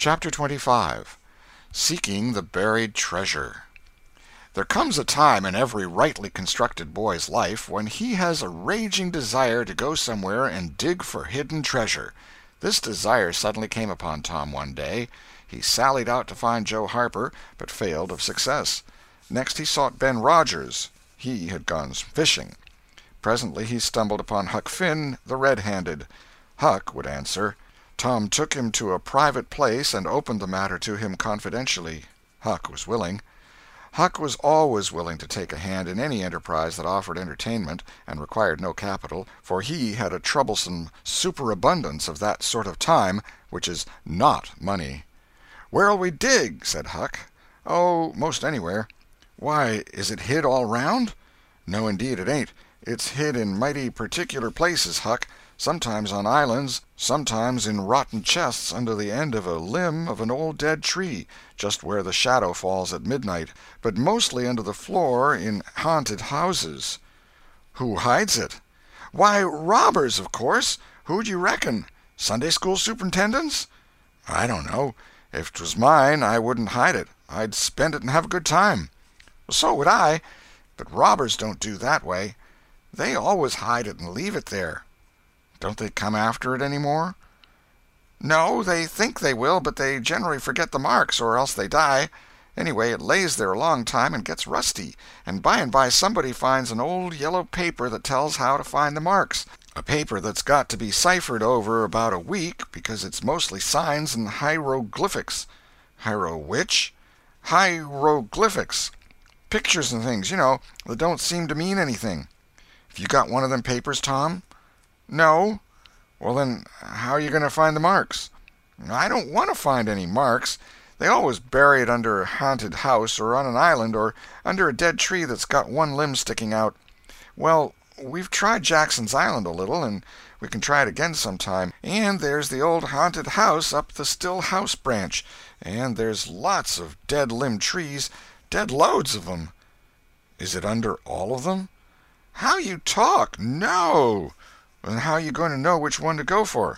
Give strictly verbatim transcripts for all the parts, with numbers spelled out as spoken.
Chapter twenty-five. Seeking the Buried Treasure. There comes a time in every rightly constructed boy's life when he has a raging desire to go somewhere and dig for hidden treasure. This desire suddenly came upon Tom one day. He sallied out to find Joe Harper, but failed of success. Next he sought Ben Rogers. He had gone fishing. Presently he stumbled upon Huck Finn, the red-handed. Huck would answer. Tom took him to a private place and opened the matter to him confidentially. Huck was willing. Huck was always willing to take a hand in any enterprise that offered entertainment and required no capital, for he had a troublesome superabundance of that sort of time which is not money. "Where'll we dig?" said Huck. "Oh, most anywhere." "Why, is it hid all round?" "No, indeed it ain't. It's hid in mighty particular places, Huck. Sometimes on islands, sometimes in rotten chests under the end of a limb of an old dead tree, just where the shadow falls at midnight, but mostly under the floor in haunted houses." "Who hides it?" "Why, robbers, of course. Who'd you reckon? Sunday-school superintendents?" "I don't know. If 'twas mine, I wouldn't hide it. I'd spend it and have a good time." "So would I. But robbers don't do that way. They always hide it and leave it there." "Don't they come after it any more?" "No, they think they will, but they generally forget the marks, or else they die. Anyway, it lays there a long time and gets rusty, and by and by somebody finds an old yellow paper that tells how to find the marks, a paper that's got to be ciphered over about a week because it's mostly signs and hieroglyphics." "Hiero which?" "Hieroglyphics. Pictures and things, you know, that don't seem to mean anything." "Have you got one of them papers, Tom?" "No." "Well, then, how are you going to find the marks?" "I don't want to find any marks. They always bury it under a haunted house, or on an island, or under a dead tree that's got one limb sticking out. Well, we've tried Jackson's Island a little, and we can try it again sometime. And there's the old haunted house up the Still House branch, and there's lots of dead-limb trees, dead loads of them." "Is it under all of them?" "How you talk! No." "Then how are you going to know which one to go for?"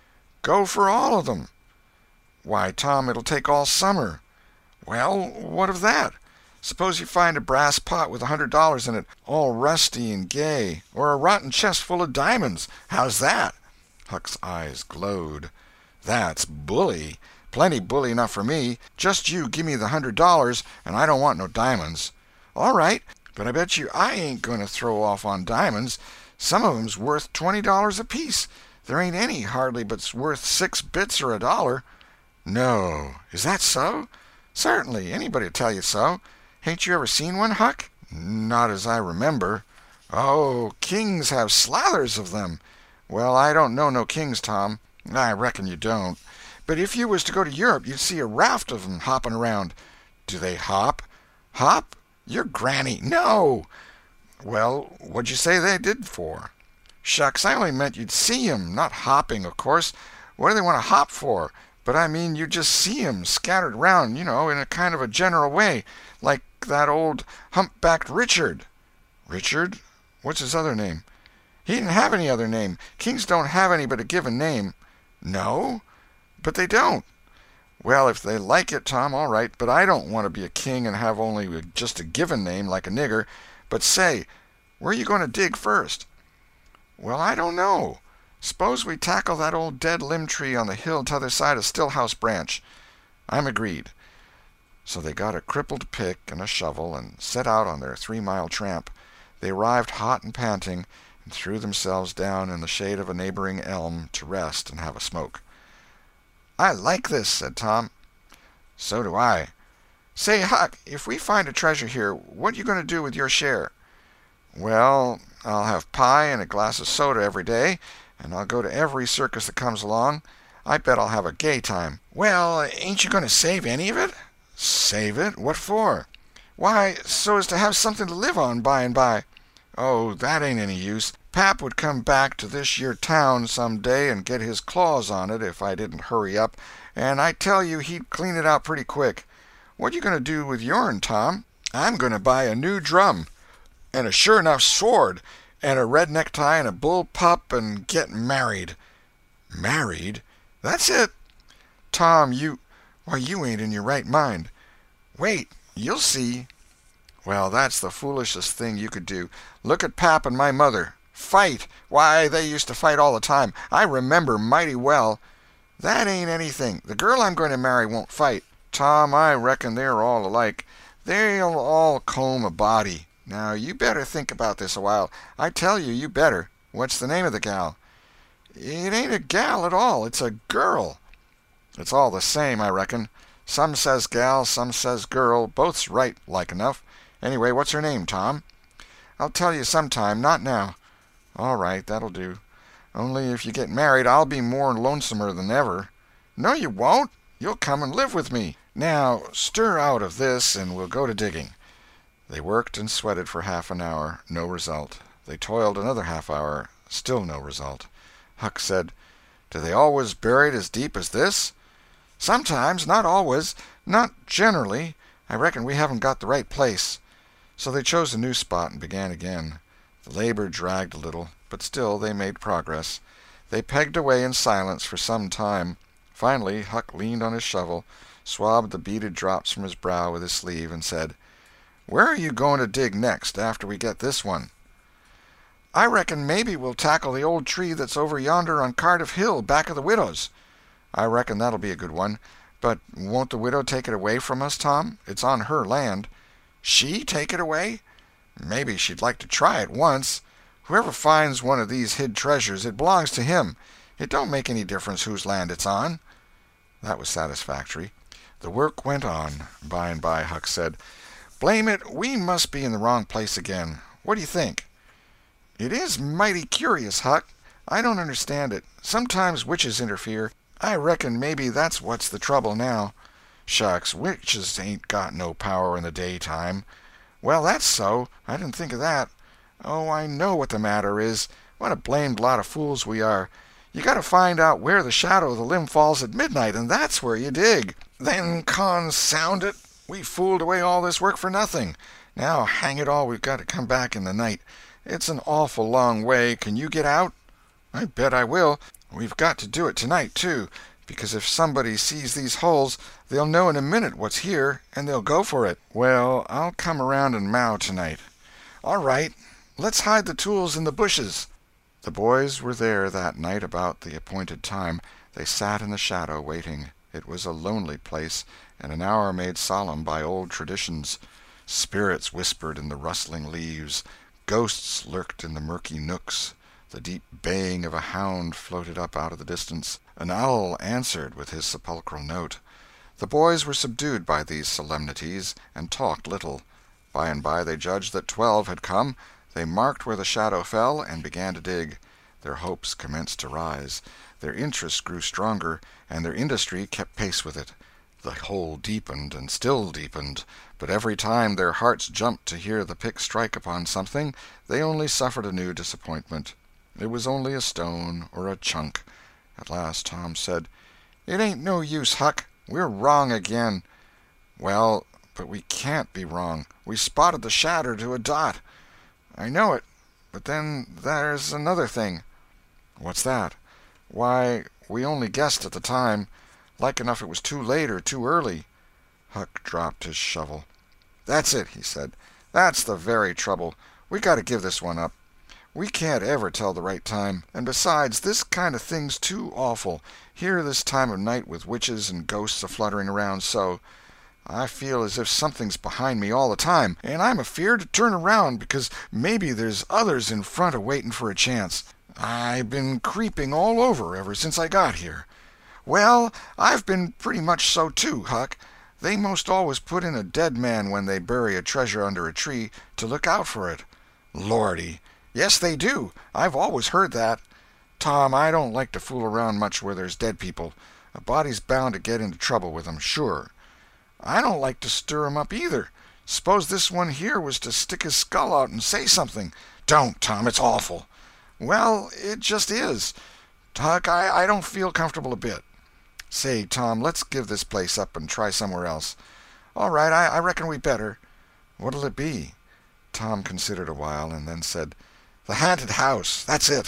"Go for all of them." "Why, Tom, it'll take all summer." "Well, what of that? Suppose you find a brass pot with a hundred dollars in it, all rusty and gay, or a rotten chest full of diamonds. How's that?" Huck's eyes glowed. "That's bully. Plenty bully enough for me. Just you give me the hundred dollars, and I don't want no diamonds." "All right, but I bet you I ain't going to throw off on diamonds. Some of 'em's worth twenty dollars apiece. There ain't any, hardly, but's worth six bits or a dollar." "No. Is that so?" "Certainly. Anybody'd tell you so. Hain't you ever seen one, Huck?" "Not as I remember." "Oh, kings have slathers of them." "Well, I don't know no kings, Tom." "I reckon you don't. But if you was to go to Europe, you'd see a raft of 'em hopping around." "Do they hop?" "Hop? Your granny! No." "Well, what'd you say they did for?" "Shucks, I only meant you'd see 'em, not hopping, of course. What do they want to hop for? But I mean you'd just see 'em scattered around, you know, in a kind of a general way, like that old humpbacked Richard." "Richard? What's his other name?" "He didn't have any other name. Kings don't have any but a given name." "No? But they don't." "Well, if they like it, Tom, all right, but I don't want to be a king and have only just a given name, like a nigger. But say, where are you going to dig first?" "Well, I don't know. Suppose we tackle that old dead-limb tree on the hill t'other side of Stillhouse branch." "I'm agreed." So they got a crippled pick and a shovel and set out on their three-mile tramp. They arrived hot and panting, and threw themselves down in the shade of a neighboring elm to rest and have a smoke. "I like this," said Tom. "So do I. Say, Huck, if we find a treasure here, what you going to do with your share?" "Well, I'll have pie and a glass of soda every day, and I'll go to every circus that comes along. I bet I'll have a gay time." "Well, ain't you going to save any of it?" "Save it? What for?" "Why, so as to have something to live on by and by." "Oh, that ain't any use. Pap would come back to this yer town some day and get his claws on it if I didn't hurry up, and I tell you he'd clean it out pretty quick. What you going to do with yourn, Tom?" "I'm going to buy a new drum, and a sure enough sword, and a red necktie and a bull pup, and get married." "Married?" "That's it." "Tom, you Why, you ain't in your right mind." "Wait, you'll see." "Well, that's the foolishest thing you could do. Look at pap and my mother. Fight! Why, they used to fight all the time. I remember mighty well." "That ain't anything. The girl I'm going to marry won't fight." "Tom, I reckon they're all alike. They'll all comb a body. Now, you better think about this a while. I tell you, you better. What's the name of the gal?" "It ain't a gal at all. It's a girl." "It's all the same, I reckon. Some says gal, some says girl. Both's right, like enough. Anyway, what's her name, Tom?" "I'll tell you sometime. Not now." "All right, that'll do. Only if you get married I'll be more lonesomer than ever." "No, you won't. You'll come and live with me. Now, stir out of this and we'll go to digging." They worked and sweated for half an hour. No result. They toiled another half hour. Still no result. Huck said, "Do they always bury it as deep as this?" "Sometimes. Not always. Not generally. I reckon we haven't got the right place." So they chose a new spot and began again. The labor dragged a little, but still they made progress. They pegged away in silence for some time. Finally Huck leaned on his shovel, swabbed the beaded drops from his brow with his sleeve, and said, "Where are you going to dig next, after we get this one?" "I reckon maybe we'll tackle the old tree that's over yonder on Cardiff Hill, back of the widow's." "I reckon that'll be a good one. But won't the widow take it away from us, Tom? It's on her land." "She take it away? Maybe she'd like to try it once. Whoever finds one of these hid treasures, it belongs to him. It don't make any difference whose land it's on." That was satisfactory. The work went on. By and by Huck said, "Blame it, we must be in the wrong place again. What do you think?" "It is mighty curious, Huck. I don't understand it. Sometimes witches interfere. I reckon maybe that's what's the trouble now." "Shucks, witches ain't got no power in the daytime." "Well, that's so. I didn't think of that. Oh, I know what the matter is. What a blamed lot of fools we are. You got to find out where the shadow of the limb falls at midnight, and that's where you dig." "Then consound it, we fooled away all this work for nothing. Now, hang it all, we've got to come back in the night. It's an awful long way. Can you get out?" "I bet I will. We've got to do it tonight, too, because if somebody sees these holes they'll know in a minute what's here, and they'll go for it." "Well, I'll come around and mow tonight." "All right. Let's hide the tools in the bushes." The boys were there that night about the appointed time. They sat in the shadow, waiting. It was a lonely place, and an hour made solemn by old traditions. Spirits whispered in the rustling leaves. Ghosts lurked in the murky nooks. The deep baying of a hound floated up out of the distance. An owl answered with his sepulchral note. The boys were subdued by these solemnities, and talked little. By and by they judged that twelve had come. They marked where the shadow fell, and began to dig. Their hopes commenced to rise. Their interest grew stronger, and their industry kept pace with it. The hole deepened and still deepened, but every time their hearts jumped to hear the pick strike upon something, they only suffered a new disappointment. It was only a stone or a chunk. At last Tom said, "It ain't no use, Huck. We're wrong again." "Well, but we can't be wrong. We spotted the shadow to a dot." "I know it, but then there's another thing." "What's that?" "Why, we only guessed at the time. Like enough it was too late or too early." Huck dropped his shovel. "That's it," he said. "That's the very trouble. We got to give this one up. We can't ever tell the right time. And besides, this kind of thing's too awful, here this time of night with witches and ghosts a-fluttering around so. I feel as if something's behind me all the time, and I'm afeard to turn around because maybe there's others in front a-waiting for a chance. I've been creeping all over ever since I got here." "Well, I've been pretty much so too, Huck. They most always put in a dead man when they bury a treasure under a tree, to look out for it." "Lordy!" "Yes, they do. I've always heard that." "Tom, I don't like to fool around much where there's dead people. A body's bound to get into trouble with 'em, sure." "I don't like to stir 'em up, either. Suppose this one here was to stick his skull out and say something." "Don't, Tom, it's awful." "Well, it just is. Huck, I, I don't feel comfortable a bit." "Say, Tom, let's give this place up and try somewhere else." "All right, I, I reckon we better." "What'll it be?" Tom considered a while, and then said, "The haunted house. That's it."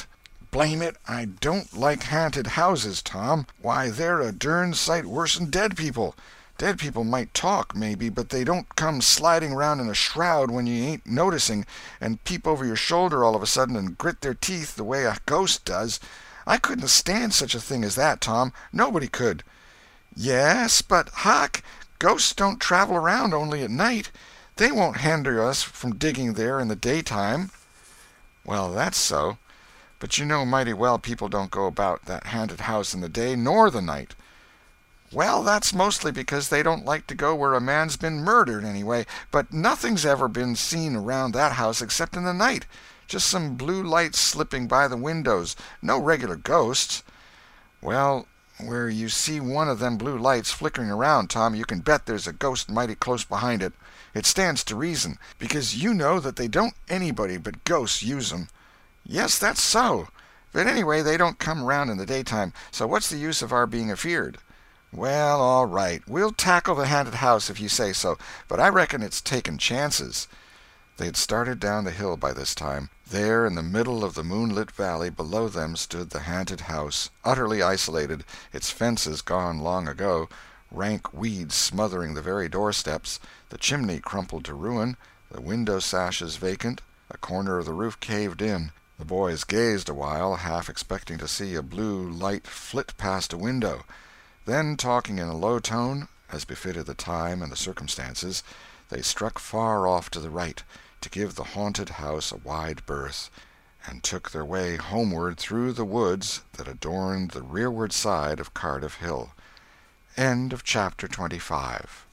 blame it, I don't like haunted houses, Tom. Why, they're a dern sight worse'n dead people. Dead people might talk, maybe, but they don't come sliding around in a shroud when you ain't noticing, and peep over your shoulder all of a sudden and grit their teeth the way a ghost does. I couldn't stand such a thing as that, Tom. Nobody could. Yes, but, Huck, ghosts don't travel around only at night. They won't hinder us from digging there in the daytime. Well, that's so. But you know mighty well people don't go about that haunted house in the day nor the night. Well, that's mostly because they don't like to go where a man's been murdered, anyway. But nothing's ever been seen around that house except in the night. Just some blue lights slipping by the windows. No regular ghosts. Well, where you see one of them blue lights flickering around, Tom, you can bet there's a ghost mighty close behind it. It stands to reason, because you know that they don't anybody but ghosts use 'em. Yes, that's so. But anyway, they don't come around in the daytime, so what's the use of our being afeard? Well, all right, we'll tackle the haunted house if you say so, but I reckon it's taking chances. They had started down the hill by this time. There, in the middle of the moonlit valley, below them stood the haunted house, utterly isolated, its fences gone long ago, rank weeds smothering the very doorsteps, the chimney crumpled to ruin, the window sashes vacant, a corner of the roof caved in. The boys gazed a while, half expecting to see a blue light flit past a window. Then, talking in a low tone, as befitted the time and the circumstances, they struck far off to the right, to give the haunted house a wide berth, and took their way homeward through the woods that adorned the rearward side of Cardiff Hill. End of chapter twenty-five.